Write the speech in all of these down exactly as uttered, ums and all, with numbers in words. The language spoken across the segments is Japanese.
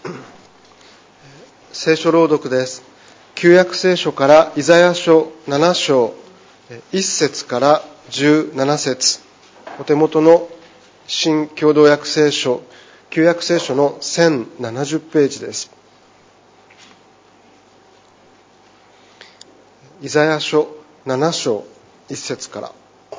聖書朗読です。旧約聖書からイザヤ書なな章いち節からじゅうなな節、お手元の新共同訳聖書、旧約聖書のせんななじゅうページです。イザヤ書なな章いち節から。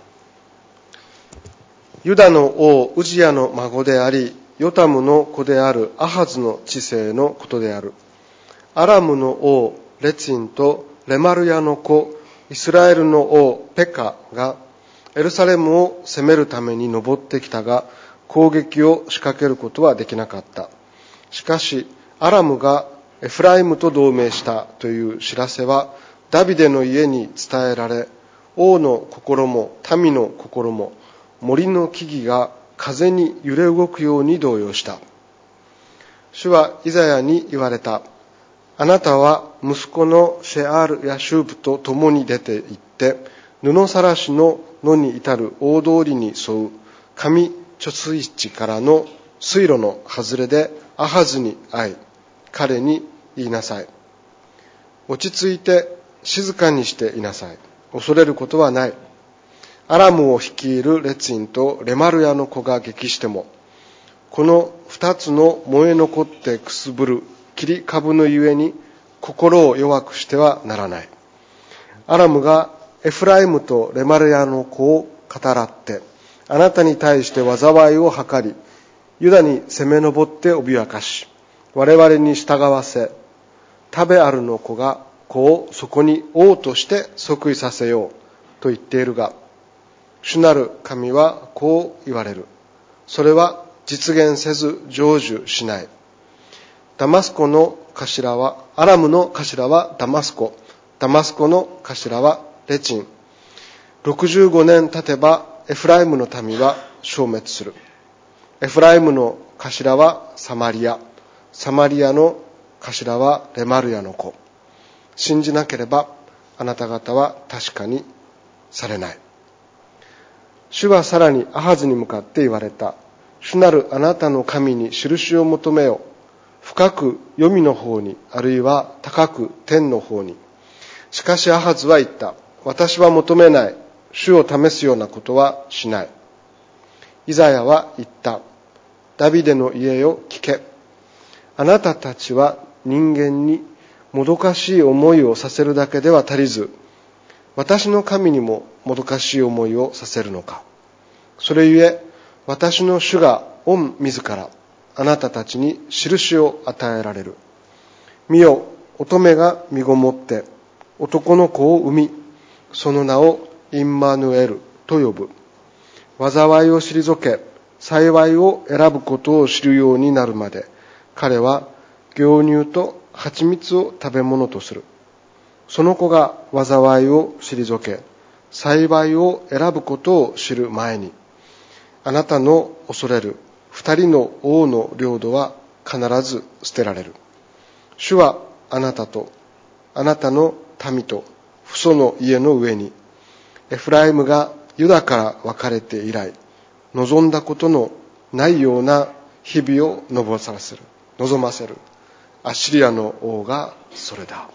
ユダの王ウジヤの孫であり、ヨタムの子であるアハズの治世のことである。アラムの王レツィンとレマルヤの子イスラエルの王ペカがエルサレムを攻めるために登ってきたが、攻撃を仕掛けることはできなかった。しかしアラムがエフライムと同盟したという知らせはダビデの家に伝えられ、王の心も民の心も森の木々が風に揺れ動くように動揺した。主はイザヤに言われた。あなたは息子のシェアール・ヤシューブと共に出て行って、布さらしの野に至る大通りに沿う上貯水池からの水路の外れでアハズに会い、彼に言いなさい。落ち着いて静かにしていなさい。恐れることはない。アラムを率いるレツィンとレマルヤの子が激しても、この二つの燃え残ってくすぶる切り株のゆえに心を弱くしてはならない。アラムがエフライムとレマルヤの子を語らって、あなたに対して災いを図り、ユダに攻め上って脅かし、我々に従わせ、タベアルの子が子をそこに王として即位させようと言っているが、主なる神はこう言われる。それは実現せず成就しない。ダマスコの頭は、アラムの頭はダマスコ、ダマスコの頭はレチン。ろくじゅうごねん経てばエフライムの民は消滅する。エフライムの頭はサマリア、サマリアの頭はレマルヤの子。信じなければあなた方は確かにされない。主はさらにアハズに向かって言われた。主なるあなたの神に印を求めよ。深く黄泉の方に、あるいは高く天の方に。しかしアハズは言った。私は求めない。主を試すようなことはしない。イザヤは言った。ダビデの家よ聞け。あなたたちは人間にもどかしい思いをさせるだけでは足りず、私の神にももどかしい思いをさせるのか。それゆえ、私の主が御自らあなたたちに印を与えられる。見よ、乙女が身ごもって男の子を産み、その名をインマヌエルと呼ぶ。災いを退け、幸いを選ぶことを知るようになるまで、彼は牛乳と蜂蜜を食べ物とする。その子が災いを退け、幸いを選ぶことを知る前に、あなたの恐れる二人の王の領土は必ず捨てられる。主はあなたとあなたの民と父祖の家の上に、エフライムがユダから分かれて以来、望んだことのないような日々を望ませる、望ませる。アッシリアの王がそれだ。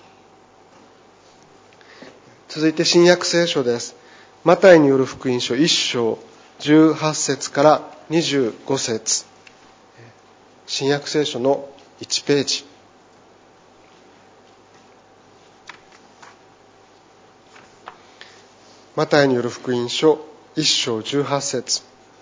続いて新約聖書です。マタイによる福音書いち章じゅうはち節からにじゅうご節。新約聖書のいちページ。マタイによる福音書いち章じゅうはち節。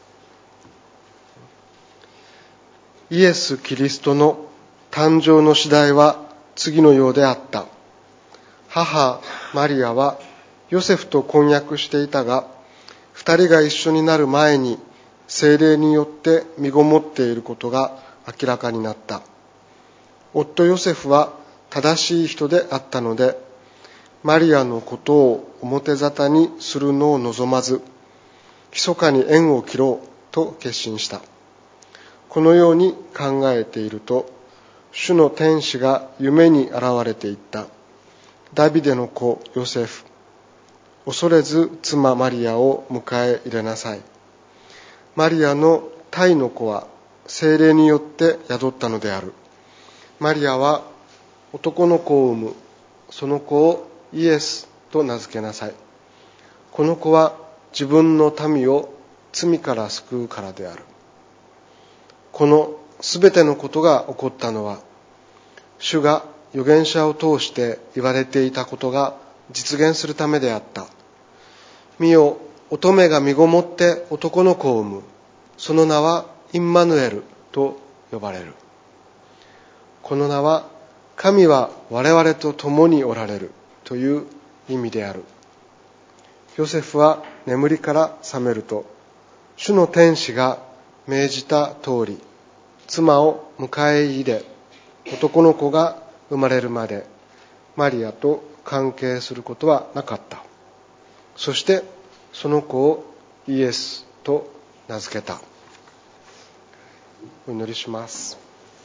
イエス・キリストの誕生の次第は次のようであった。母マリアはヨセフと婚約していたが、二人が一緒になる前に聖霊によって身ごもっていることが明らかになった。夫ヨセフは正しい人であったので、マリアのことを表沙汰にするのを望まず、密かに縁を切ろうと決心した。このように考えていると、主の天使が夢に現れていった。ダビデの子ヨセフ、恐れず妻マリアを迎え入れなさい。マリアの胎の子は聖霊によって宿ったのである。 マリアは男の子を産む。その子をイエスと名付けなさい。この子は自分の民を罪から救うからである。このすべてのことが起こったのは、主が預言者を通して言われていたことが実現するためであった。見よ、乙女が身ごもって男の子を産む。その名はインマヌエルと呼ばれる。この名は、神は我々と共におられるという意味である。ヨセフは眠りから覚めると、主の天使が命じた通り、妻を迎え入れ、男の子が生まれるまでマリアと関係することはなかった。そしてその子をイエスと名付けた。お祈りします。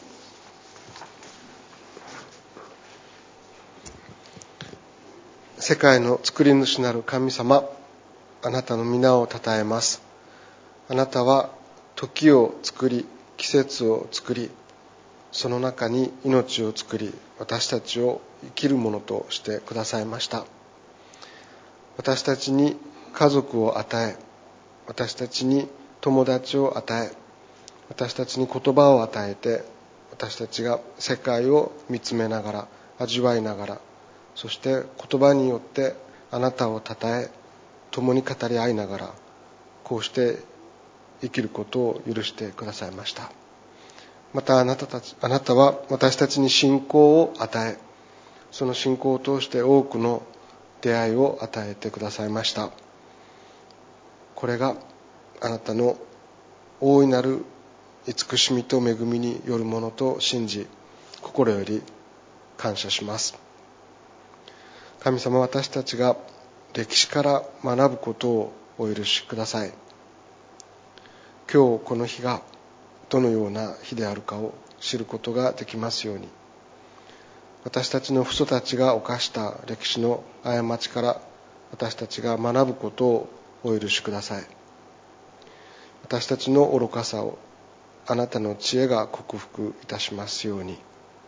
世界の作り主なる神様、あなたの皆をたたえます。あなたは時を作り、季節を作り、その中に命を作り、私たちを生きるものとしてくださいました。私たちに家族を与え、私たちに友達を与え、私たちに言葉を与えて、私たちが世界を見つめながら、味わいながら、そして言葉によってあなたをたたえ、共に語り合いながら、こうして生きることを許してくださいました。またあなたたち、あなたは私たちに信仰を与え、その信仰を通して多くの出会いを与えてくださいました。これがあなたの大いなる慈しみと恵みによるものと信じ、心より感謝します。神様、私たちが歴史から学ぶことをお許しください。今日この日がどのような日であるかを知ることができますように、私たちの父祖たちが犯した歴史の過ちから私たちが学ぶことをお許しください。私たちの愚かさをあなたの知恵が克服いたしますように。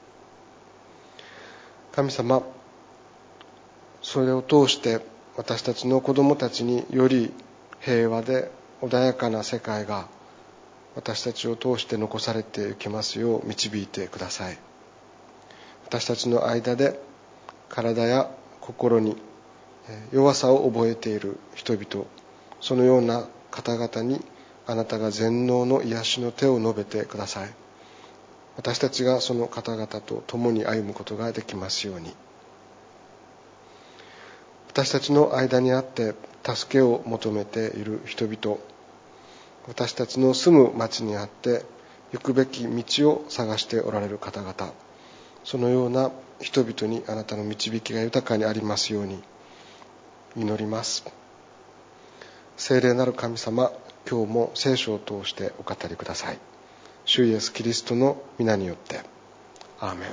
神様、それを通して私たちの子供たちにより平和で穏やかな世界が私たちを通して残されていきますよう導いてください。私たちの間で体や心に弱さを覚えている人々、そのような方々にあなたが全能の癒しの手を伸べてください。私たちがその方々と共に歩むことができますように。私たちの間にあって助けを求めている人々、私たちの住む町にあって行くべき道を探しておられる方々、そのような人々にあなたの導きが豊かにありますように祈ります。聖霊なる神様、今日も聖書を通してお語りください。主イエスキリストの皆によってアーメン。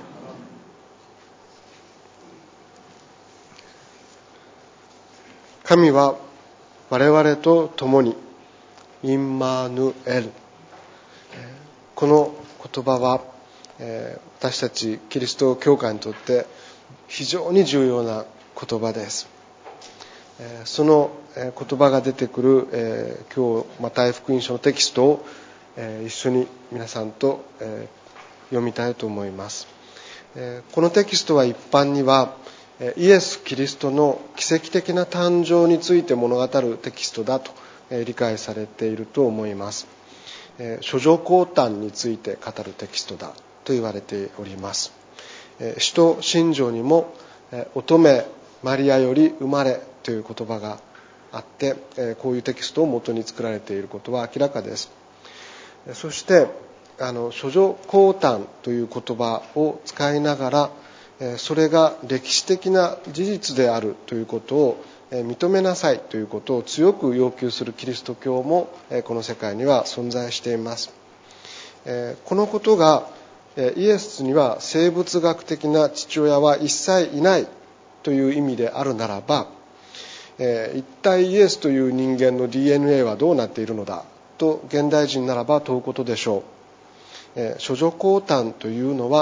神は我々と共に、インマヌエル。この言葉は私たちキリスト教会にとって非常に重要な言葉です。その言葉が出てくる今日マタイ福音書のテキストを一緒に皆さんと読みたいと思います。このテキストは一般にはイエス・キリストの奇跡的な誕生について物語るテキストだと理解されていると思います。諸女降誕について語るテキストだと言われております。使徒信条にも乙女マリアより生まれという言葉があって、こういうテキストを元に作られていることは明らかです。そしてあの諸女降誕という言葉を使いながら、それが歴史的な事実であるということを認めなさいということを強く要求するキリスト教もこの世界には存在しています。このことがイエスには生物学的な父親は一切いないという意味であるならば、一体イエスという人間の ディーエヌエー はどうなっているのだと現代人ならば問うことでしょう。諸女降誕というのは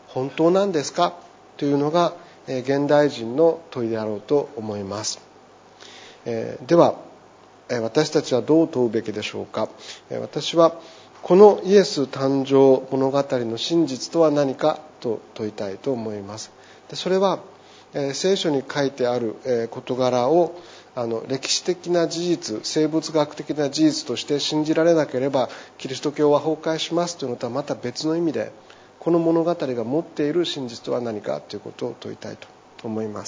本当なんですかというのが現代人の問いであろうと思います。では私たちはどう問うべきでしょうか。私はこのイエス誕生物語の真実とは何かと問いたいと思います。それは聖書に書いてある事柄をあの歴史的な事実、生物学的な事実として信じられなければキリスト教は崩壊しますというのとはまた別の意味で、この物語が持っている真実とは何かということを問いたいと思います。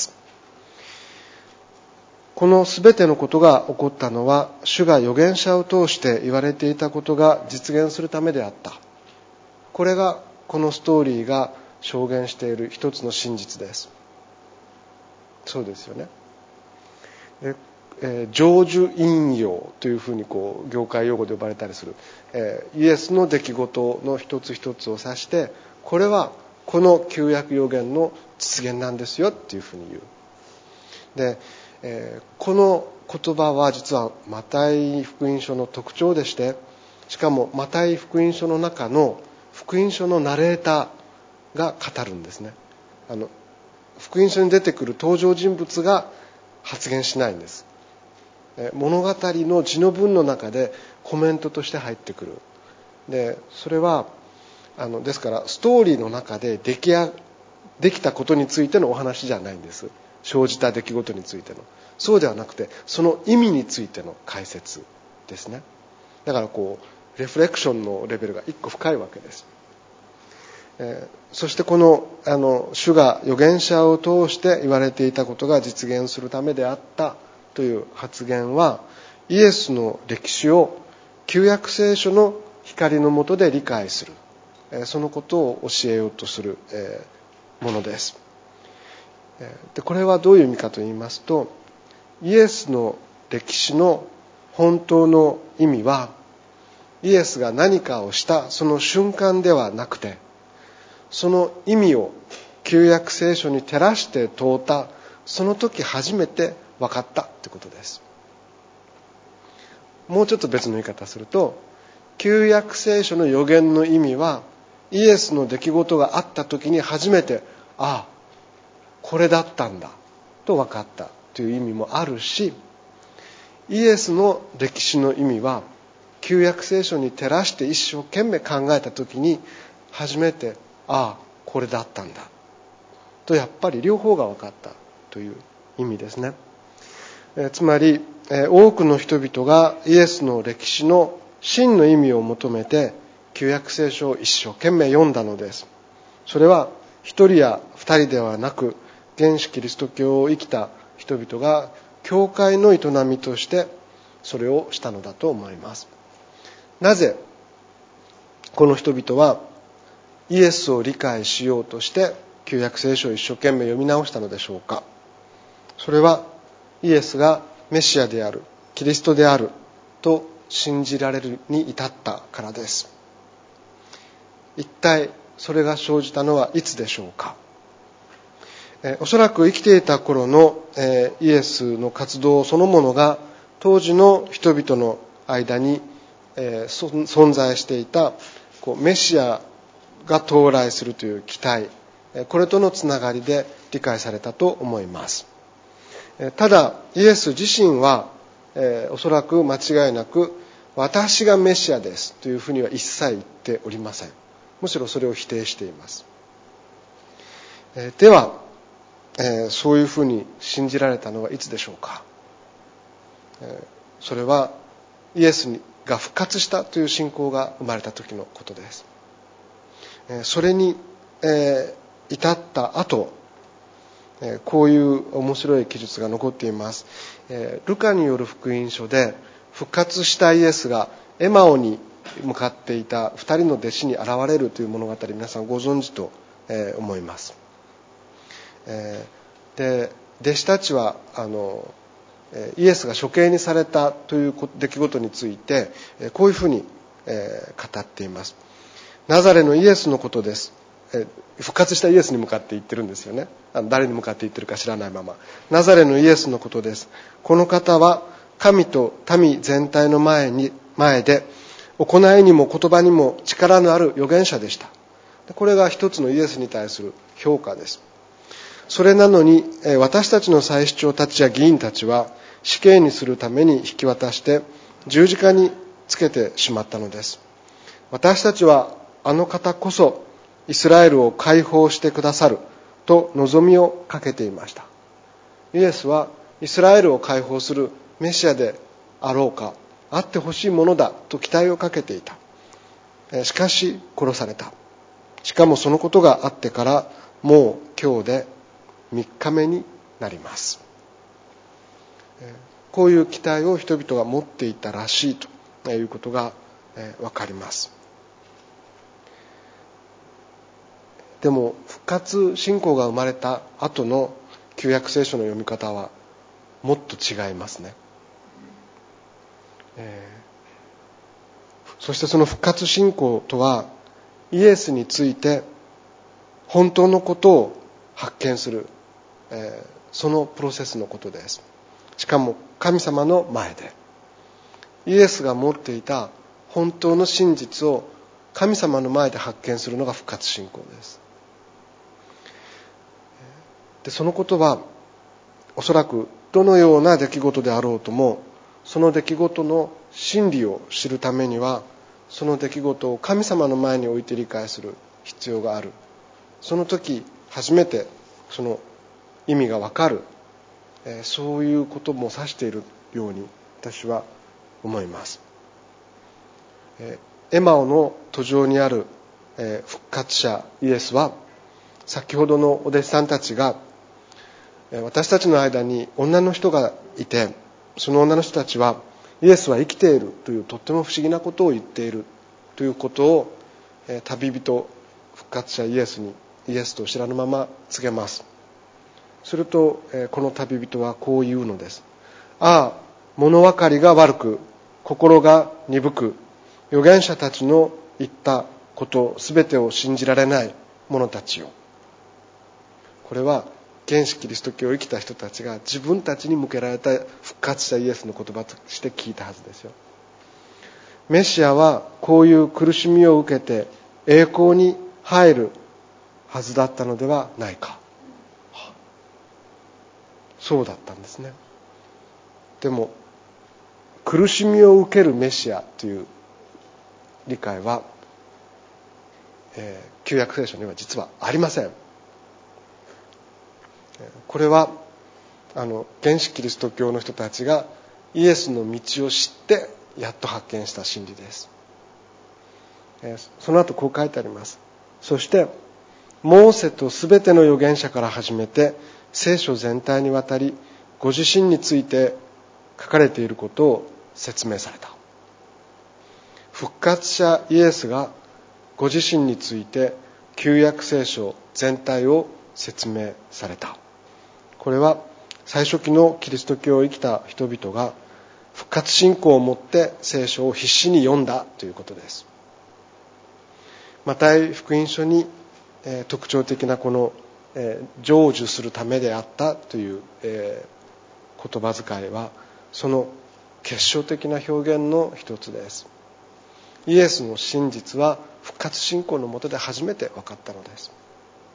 このすべてのことが起こったのは、主が預言者を通して言われていたことが実現するためであった。これがこのストーリーが証言している一つの真実です。そうですよね。ええー、成就引用というふうにこう業界用語で呼ばれたりする、えー、イエスの出来事の一つ一つを指して、これはこの旧約預言の実現なんですよっていうふうに言う。で、えー、この言葉は実はマタイ福音書の特徴でして、しかもマタイ福音書の中の福音書のナレーターが語るんですね。あの福音書に出てくる登場人物が発言しないんです。物語の字の文の中でコメントとして入ってくる。で、それはあのですからストーリーの中で出来やできたことについてのお話じゃないんです。生じた出来事についての、そうではなくてその意味についての解説ですね。だからこうレフレクションのレベルが一個深いわけです。えー、そしてこのあの主が預言者を通して言われていたことが実現するためであったという発言は、イエスの歴史を旧約聖書の光の下で理解する、えー、そのことを教えようとする、えー、ものです。で、これはどういう意味かと言いますと、イエスの歴史の本当の意味は、イエスが何かをしたその瞬間ではなくて、その意味を旧約聖書に照らして問うたその時初めて分かったということです。もうちょっと別の言い方すると、旧約聖書の預言の意味はイエスの出来事があった時に初めて、ああこれだったんだと分かったという意味もあるし、イエスの歴史の意味は旧約聖書に照らして一生懸命考えた時に初めて、ああこれだったんだと、やっぱり両方が分かったという意味ですね。えー、つまり、えー、多くの人々がイエスの歴史の真の意味を求めて旧約聖書を一生懸命読んだのです。それは一人や二人ではなく、原始キリスト教を生きた人々が教会の営みとしてそれをしたのだと思います。なぜこの人々はイエスを理解しようとして旧約聖書を一生懸命読み直したのでしょうか。それはイエスがメシアである、キリストであると信じられるに至ったからです。一体それが生じたのはいつでしょうか。えおそらく生きていた頃の、えー、イエスの活動そのものが当時の人々の間に、えー、存在していたこうメシアが到来するという期待、これとのつながりで理解されたと思います。ただイエス自身は、えー、おそらく間違いなく私がメシアですというふうには一切言っておりません。むしろそれを否定しています。えー、ではえー、そういうふうに信じられたのはいつでしょうか。えー、それはイエスが復活したという信仰が生まれた時のことです。えー、それに、えー、至った後、えー、こういう面白い記述が残っています。えー、ルカによる福音書で復活したイエスがエマオに向かっていた二人の弟子に現れるという物語、皆さんご存知と、えー、思います。えー、で弟子たちはあのイエスが処刑にされたという出来事についてこういうふうに、えー、語っています。ナザレのイエスのことです。えー、復活したイエスに向かって言ってるんですよね。あの誰に向かって言ってるか知らないまま。ナザレのイエスのことです。この方は神と民全体の前に前で行いにも言葉にも力のある預言者でした。 これが一つのイエスに対する評価です。それなのに私たちの祭司長たちや議員たちは死刑にするために引き渡して十字架につけてしまったのです。私たちはあの方こそイスラエルを解放してくださると望みをかけていました。イエスはイスラエルを解放するメシアであろうか、あってほしいものだと期待をかけていた。しかし殺された。しかもそのことがあってからもう今日でみっかめになります。こういう期待を人々が持っていたらしいということがわかります。でも復活信仰が生まれた後の旧約聖書の読み方はもっと違いますね。えー、そしてその復活信仰とはイエスについて本当のことを発見する、えー、そのプロセスのことです。しかも神様の前でイエスが持っていた本当の真実を神様の前で発見するのが復活信仰です。でそのことはおそらくどのような出来事であろうとも、その出来事の真理を知るためにはその出来事を神様の前に置いて理解する必要がある。その時初めてその意味がわかる、えー、そういうことも指しているように私は思います。えー、エマオの途上にある、えー、復活者イエスは先ほどのお弟子さんたちが私たちの間に女の人がいて、その女の人たちはイエスは生きているというとっても不思議なことを言っているということを旅人復活者イエスにイエスと知らぬまま告げます。するとこの旅人はこう言うのです。ああ、物分かりが悪く心が鈍く預言者たちの言ったことすべてを信じられない者たちよ。これは原始キリスト教を生きた人たちが自分たちに向けられた復活者イエスの言葉として聞いたはずですよ。メシアはこういう苦しみを受けて栄光に入るはずだったのではないか。そうだったんですね。でも苦しみを受けるメシアという理解は、えー、旧約聖書には実はありません。これはあの原始キリスト教の人たちがイエスの道を知ってやっと発見した真理です。その後こう書いてあります。そしてモーセとすべての預言者から始めて聖書全体にわたりご自身について書かれていることを説明された。復活者イエスがご自身について旧約聖書全体を説明された。これは最初期のキリスト教を生きた人々が復活信仰を持って聖書を必死に読んだということです。マタイ福音書に、えー、特徴的なこの、えー、成就するためであったという、えー、言葉遣いはその結晶的な表現の一つです。イエスの真実は復活信仰の下で初めて分かったのです。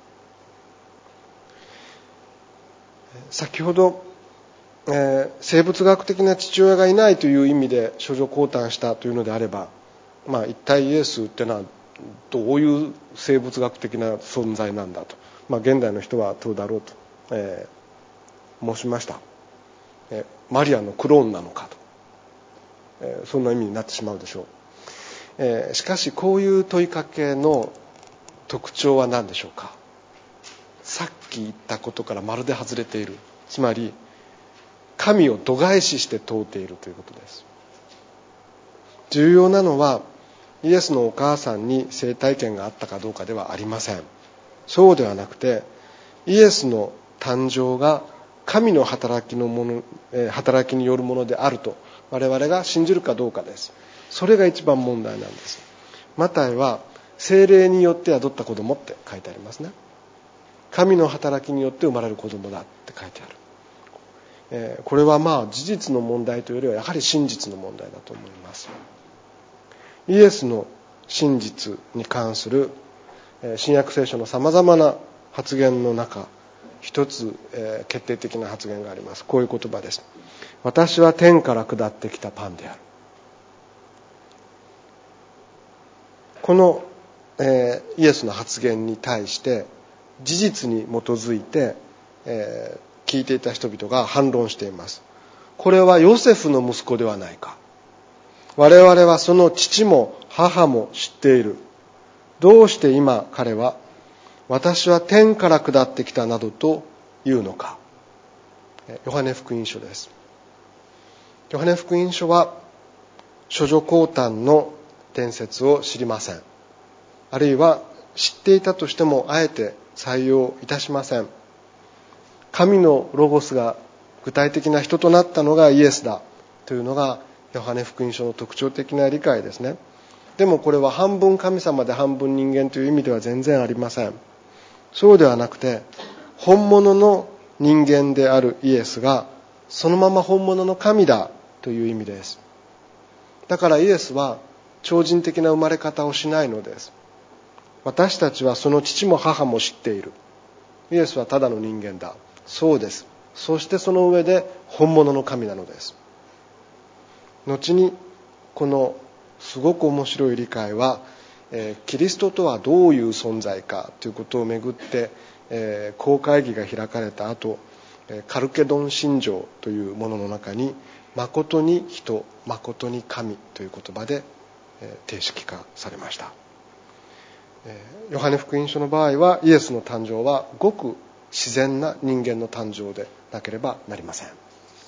先ほど、えー、生物学的な父親がいないという意味で処女降誕したというのであれば、まあ、一体イエスってのはどういう生物学的な存在なんだと、まあ、現代の人はどうだろうと、えー、申しました、えー、マリアのクローンなのかと、えー、そんな意味になってしまうでしょう、えー、しかしこういう問いかけの特徴は何でしょうか。さっき言ったことからまるで外れている。つまり神を度外視して問うているということです。重要なのはイエスのお母さんに性体験があったかどうかではありません。そうではなくてイエスの誕生が神の働きのもの、えー、働きによるものであると我々が信じるかどうかです。それが一番問題なんです。マタイは聖霊によって宿った子供って書いてありますね。神の働きによって生まれる子供だって書いてある、えー、これはまあ事実の問題というよりはやはり真実の問題だと思います。イエスの真実に関する新約聖書のさまざまな発言の中、一つ、えー、決定的な発言があります。こういう言葉です。私は天から下ってきたパンである。この、えー、イエスの発言に対して事実に基づいて、えー、聞いていた人々が反論しています。これはヨセフの息子ではないか。我々はその父も母も知っている。どうして今彼は私は天から下ってきたなどと言うのか。ヨハネ福音書です。ヨハネ福音書は処女降誕の伝説を知りません。あるいは知っていたとしてもあえて採用いたしません。神のロゴスが具体的な人となったのがイエスだというのがヨハネ福音書の特徴的な理解ですね。でもこれは半分神様で半分人間という意味では全然ありません。そうではなくて、本物の人間であるイエスがそのまま本物の神だという意味です。だからイエスは超人的な生まれ方をしないのです。私たちはその父も母も知っている。イエスはただの人間だ。そうです。そしてその上で本物の神なのです。後にこのすごく面白い理解は、えー、キリストとはどういう存在かということをめぐって、えー、公会議が開かれた後、カルケドン信条というものの中に誠に人、誠に神という言葉で、えー、定式化されました。えー、ヨハネ福音書の場合はイエスの誕生はごく自然な人間の誕生でなければなりません。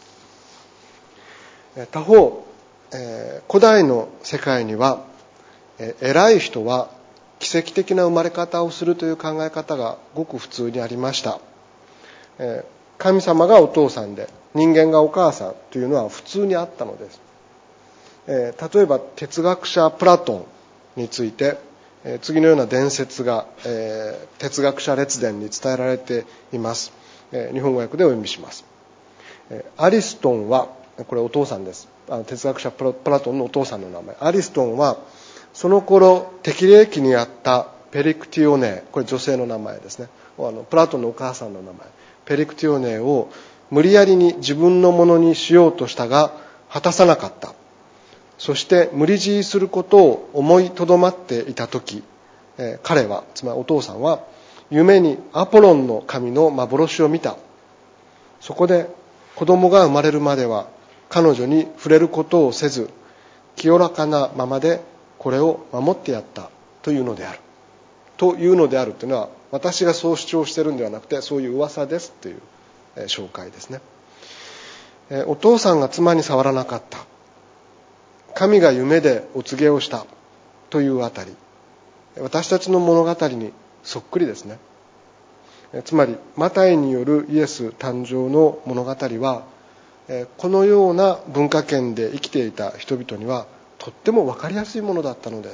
えー、他方、えー、古代の世界には、えー、偉い人は奇跡的な生まれ方をするという考え方がごく普通にありました。えー神様がお父さんで人間がお母さんというのは普通にあったのです。えー、例えば哲学者プラトンについて、えー、次のような伝説が、えー、哲学者列伝に伝えられています。えー、日本語訳でお読みします。えー、アリストンは、これお父さんです。あの哲学者プラ、プラトンのお父さんの名前。アリストンはその頃適齢期にあったペリクティオネ、これ女性の名前ですね。あのプラトンのお母さんの名前。ペリクティオネを無理やりに自分のものにしようとしたが果たさなかった。そして無理強いすることを思いとどまっていたとき、えー、彼は、つまりお父さんは夢にアポロンの神の幻を見た。そこで子供が生まれるまでは彼女に触れることをせず、清らかなままでこれを守ってやったというのである。というのであるというのは、私がそう主張しているんではなくて、そういう噂ですという紹介ですね。お父さんが妻に触らなかった。神が夢でお告げをしたというあたり、私たちの物語にそっくりですね。つまりマタイによるイエス誕生の物語は、このような文化圏で生きていた人々にはとっても分かりやすいものだったのです。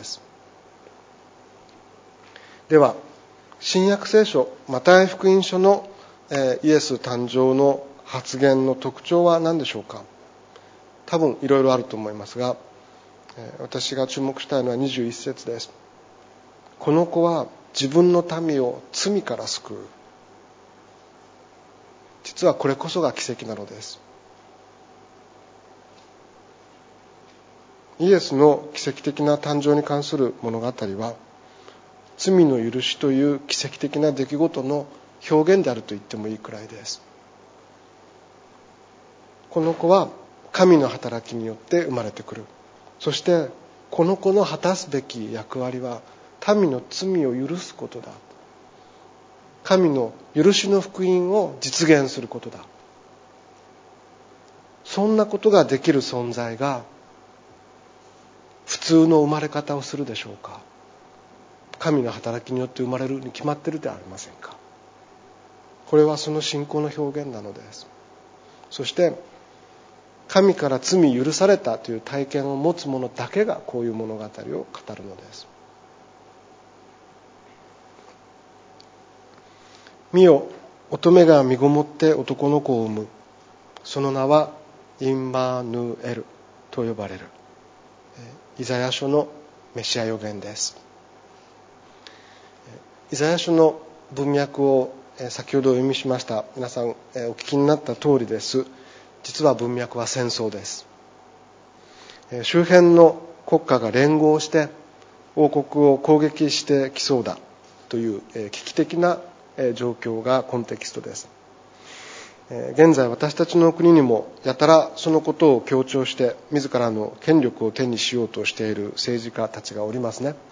では新約聖書マタイ福音書のイエス誕生の発言の特徴は何でしょうか。多分いろいろあると思いますが、私が注目したいのはにじゅういち節です。この子は自分の民を罪から救う。実はこれこそが奇跡なのです。イエスの奇跡的な誕生に関する物語は、罪の許しという奇跡的な出来事の表現であると言ってもいいくらいです。この子は神の働きによって生まれてくる。そしてこの子の果たすべき役割は民の罪を許すことだ。神の許しの福音を実現することだ。そんなことができる存在が普通の生まれ方をするでしょうか。神の働きによって生まれるに決まっているではありませんか。これはその信仰の表現なのです。そして神から罪許されたという体験を持つ者だけがこういう物語を語るのです。見よ、乙女が身ごもって男の子を産む。その名はインマヌエルと呼ばれる。イザヤ書のメシア予言です。 イザヤ書の文脈を先ほどお読みしました。皆さんお聞きになった通りです。実は文脈は戦争です。周辺の国家が連合して王国を攻撃してきそうだという危機的な状況がコンテキストです。現在私たちの国にもやたらそのことを強調して自らの権力を手にしようとしている政治家たちがおりますね。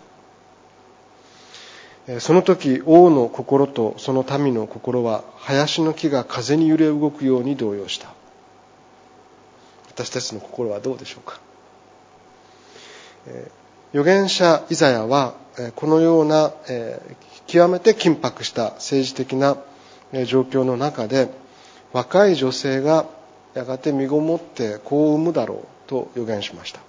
その時王の心とその民の心は林の木が風に揺れ動くように動揺した。私たちの心はどうでしょうか。預言者イザヤはこのような極めて緊迫した政治的な状況の中で、若い女性がやがて身ごもって子を産むだろうと予言しました。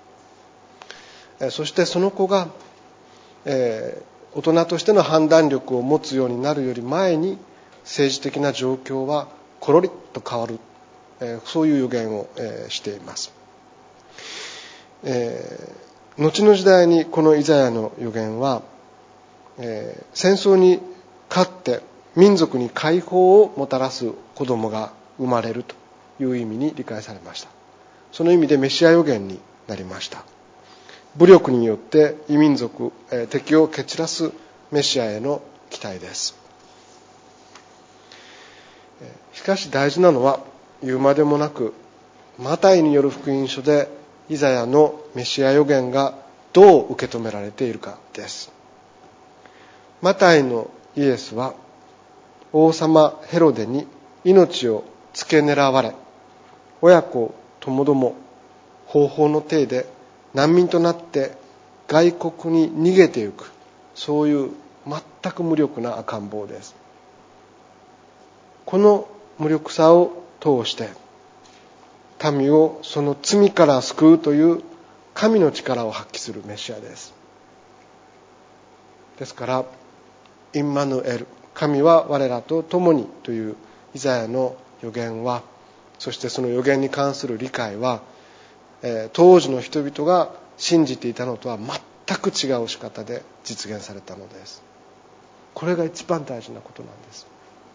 そしてその子が、えー、大人としての判断力を持つようになるより前に政治的な状況はコロリと変わる、えー、そういう予言を、えー、しています。えー、後の時代にこのイザヤの予言は、えー、戦争に勝って民族に解放をもたらす子供が生まれるという意味に理解されました。その意味でメシア予言になりました。武力によって異民族、えー、敵を蹴散らすメシアへの期待です。しかし大事なのは言うまでもなく、マタイによる福音書でイザヤのメシア予言がどう受け止められているかです。マタイのイエスは王様ヘロデに命を付け狙われ、親子ともども方法の体で難民となって外国に逃げてゆく、そういう全く無力な赤ん坊です。この無力さを通して民をその罪から救うという神の力を発揮するメシアです。ですからインマヌエル、神は我らと共にというイザヤの予言は、そしてその予言に関する理解は、えー、当時の人々が信じていたのとは全く違う仕方で実現されたのです。これが一番大事なことなんです。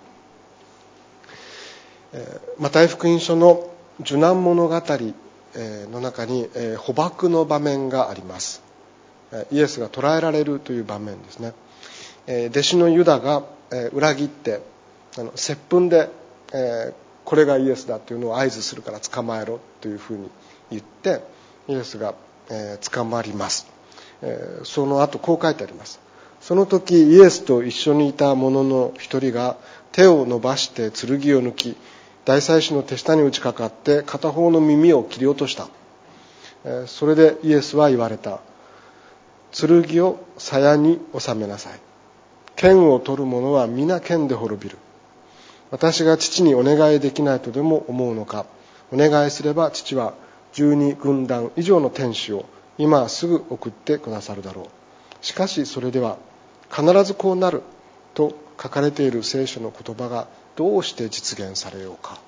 えー、マタイ福音書の受難物語の中に、えー、捕獲の場面があります。イエスが捕らえられるという場面ですね。弟子のユダが裏切ってあの接吻で、えー、これがイエスだというのを合図するから捕まえろというふうに言ってイエスが、えー、捕まります。えー、その後こう書いてあります。その時イエスと一緒にいた者の一人が手を伸ばして剣を抜き、大祭司の手下に打ちかかって片方の耳を切り落とした。えー、それでイエスは言われた。剣を鞘に収めなさい。剣を取る者は皆剣で滅びる。私が父にお願いできないとでも思うのか。お願いすれば父は十二軍団以上の天使を今すぐ送ってくださるだろう。しかしそれでは必ずこうなると書かれている聖書の言葉がどうして実現されようか。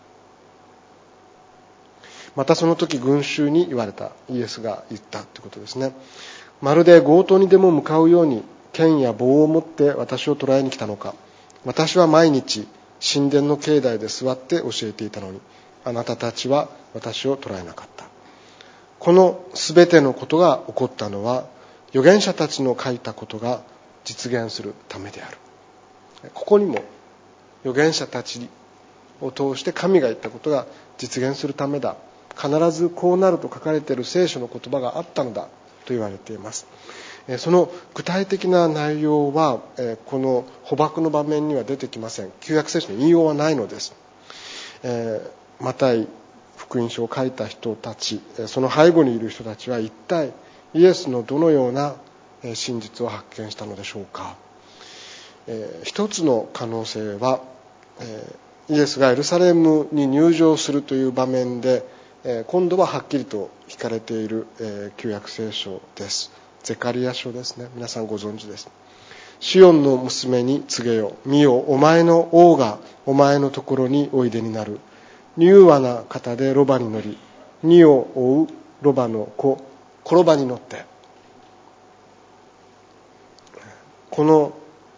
またその時群衆に言われた。イエスが言ったということですね。まるで強盗にでも向かうように剣や棒を持って私を捕らえに来たのか。私は毎日神殿の境内で座って教えていたのに、あなたたちは私を捕らえなかった。このすべてのことが起こったのは預言者たちの書いたことが実現するためである。ここにも預言者たちを通して神が言ったことが実現するためだ、必ずこうなると書かれている聖書の言葉があったのだと言われています。その具体的な内容はこの捕獲の場面には出てきません。旧約聖書の引用はないのです。マタイ福音書を書いた人たち、その背後にいる人たちは一体イエスのどのような真実を発見したのでしょうか。一つの可能性はイエスがエルサレムに入場するという場面で今度ははっきりと引かれている旧約聖書です。ゼカリヤ書ですね。皆さんご存知です。シオンの娘に告げよ。見よ、お前の王がお前のところにおいでになる。柔和な肩でロバに乗り、荷を追うロバの子、転ばに乗って。この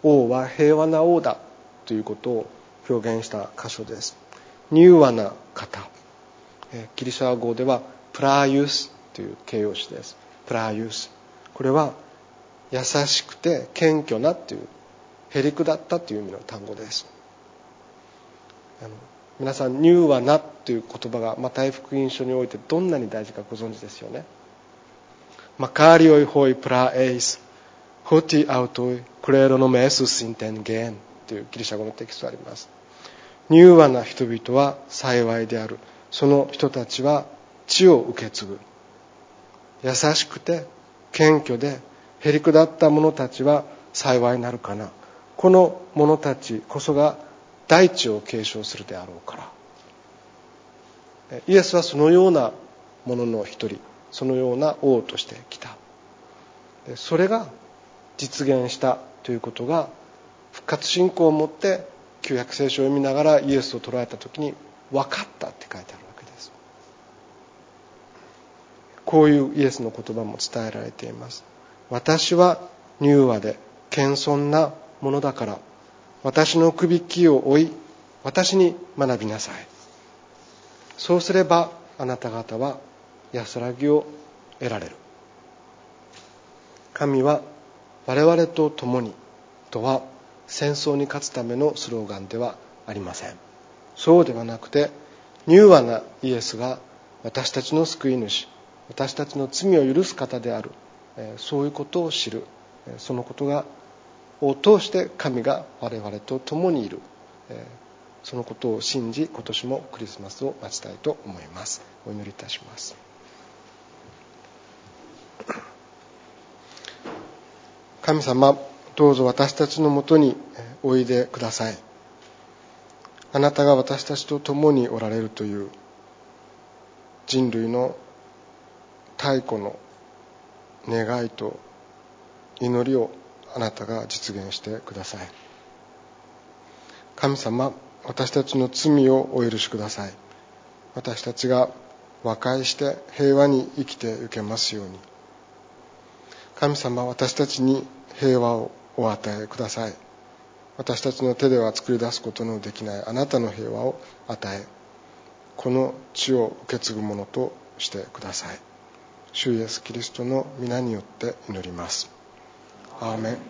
王は平和な王だということを表現した箇所です。柔和な方、ギリシャ語ではプラユスという形容詞です。プラユス、これは優しくて謙虚なという、へりくだったという意味の単語です。あの皆さん、柔和なという言葉がマタイ福音書においてどんなに大事かご存知ですよね。マカリオイホイプラエイスホティアウトイクレロノメスシンテンゲンというギリシャ語のテキストがあります。柔和な人々は幸いである。その人たちは地を受け継ぐ。優しくて謙虚でへりくだった者たちは幸いになるかな。この者たちこそが大地を継承するであろうから。イエスはそのようなものの一人、そのような王として来た。それが実現したということが、復活信仰をもって旧約聖書を読みながらイエスを捉えたときに分かったって書いてあるわけです。こういうイエスの言葉も伝えられています。私は柔和で謙遜なものだから、私のくびきを追い、私に学びなさい。そうすればあなた方は安らぎを得られる。神は我々と共にとは戦争に勝つためのスローガンではありません。そうではなくて、柔和なイエスが私たちの救い主、私たちの罪を許す方である、そういうことを知る。そのことがを通して神が我々と共にいる、そのことを信じ、今年もクリスマスを待ちたいと思います。お祈りいたします。神様、どうぞ私たちのもとにおいでください。あなたが私たちと共におられるという人類の太古の願いと祈りをあなたが実現してください。神様、私たちの罪をお許しください。私たちが和解して平和に生きていけますように。神様、私たちに平和をお与えください。私たちの手では作り出すことのできないあなたの平和を与え、この地を受け継ぐものとしてください。主イエスキリストの皆によって祈ります。アーメン。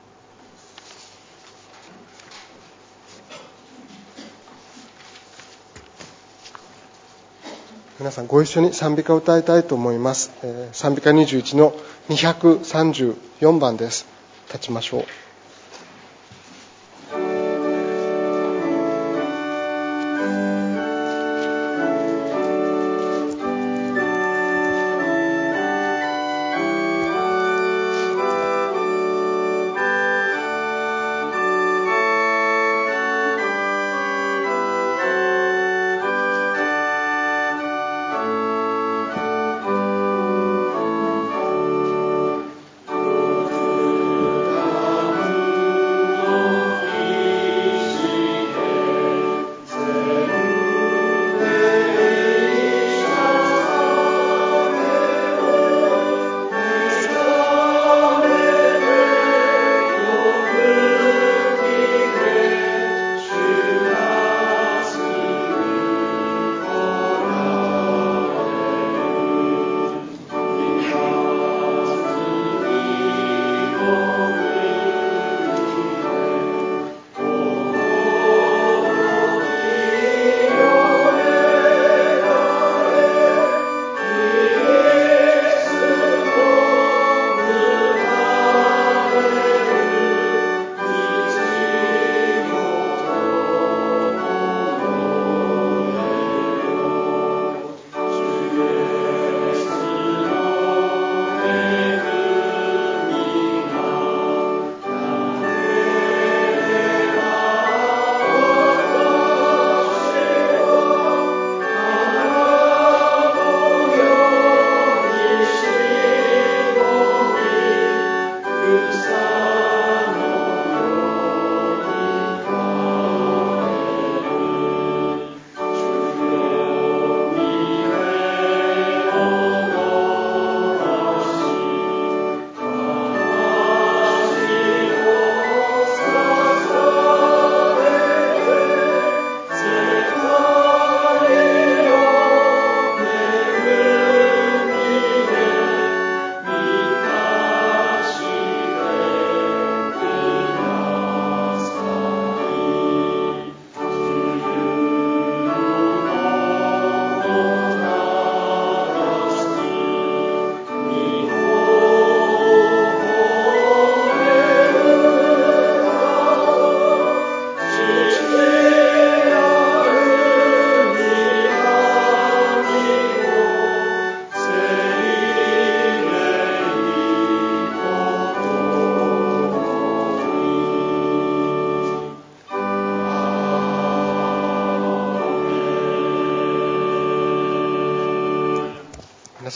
皆さんご一緒に賛美歌を歌いたいと思います。えー、賛美歌にじゅういちのにひゃくさんじゅうよんばんです。立ちましょう。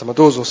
どうぞ